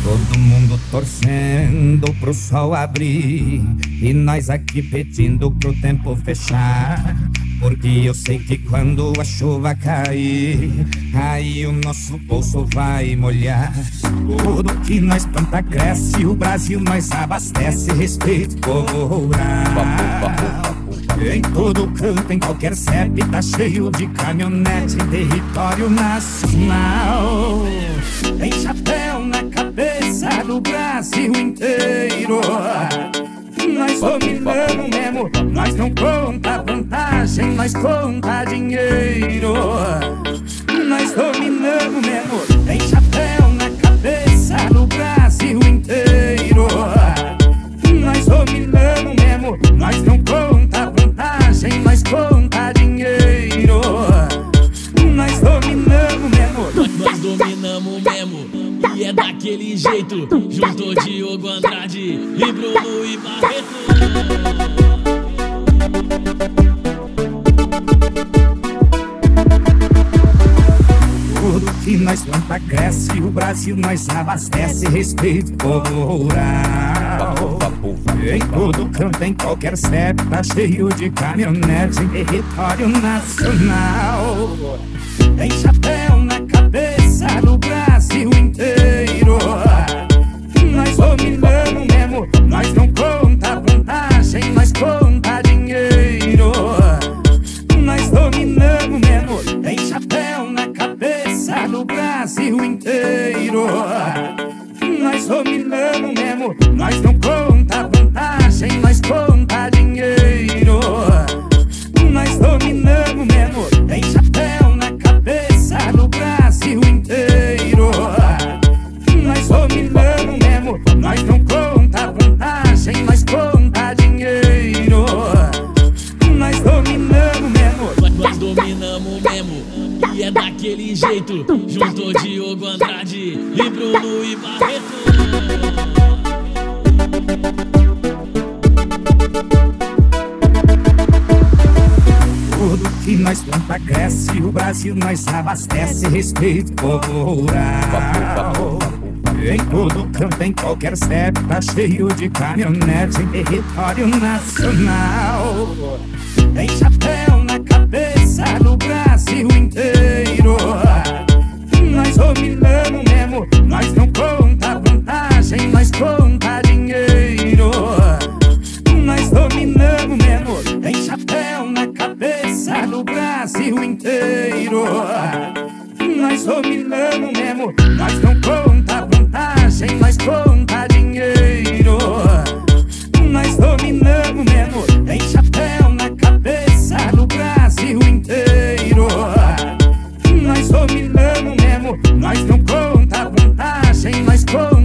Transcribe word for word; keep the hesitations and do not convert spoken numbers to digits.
Todo mundo torcendo pro sol abrir e nós aqui pedindo pro tempo fechar. Porque eu sei que quando a chuva cair, aí o nosso bolso vai molhar. Tudo que nós planta cresce, o Brasil nós abastece. Respeito, povo rural. Em todo canto, em qualquer C E P, tá cheio de caminhonete em território nacional. Tem chapéu na cabeça do Brasil inteiro. Nós dominamos mesmo, nós não conta vantagem, nós conta dinheiro. Nós dominamos mesmo, tem chapéu na cabeça do Brasil inteiro. Nós dominamos mesmo, nós não conta vantagem, nós conta dinheiro. Nós dominamos mesmo, nós dominamos mesmo. E é daquele jeito, juntou Diogo Andrade e Bruno e Barreto. Tudo que nós planta cresce, o Brasil nós abastece. Respeito, povo rural. Em todo canto, em qualquer C E P, tá cheio de caminhonetes em território nacional. Tem chapéu na cabeça do Brasil inteiro. Nós dominamos mesmo, nós não conta vantagem, nós conta dinheiro. Nós dominamos mesmo, tem chapéu na cabeça do Brasil inteiro. Nós dominamos mesmo, nós não conta vantagem, nós conta dinheiro. Nós dominamos mesmo, tem chapéu na cabeça do Brasil inteiro. Nós dominamos mesmo, nós não conta vantagem, nós conta dinheiro. Nós dominamos mesmo, nós dominamos mesmo. E é daquele jeito, juntou Diogo Andrade e Bruno e Barreto. Tudo que nós planta cresce, o Brasil nós abastece. Respeito, povo rural. Em todo canto, em qualquer C E P, tá cheio de caminhonetes em território nacional. Tem chapéu na cabeça do Brasil inteiro. Nós dominamos mesmo, nós não conta vantagem, nós conta dinheiro. Nós dominamos mesmo, tem chapéu na cabeça do Brasil inteiro. Nós dominamos mesmo, nós não conta vantagem, nós conta dinheiro. Nós dominamos mesmo, tem chapéu na cabeça do Brasil inteiro. Nós dominamos mesmo, nós não conta vantagem, nós conta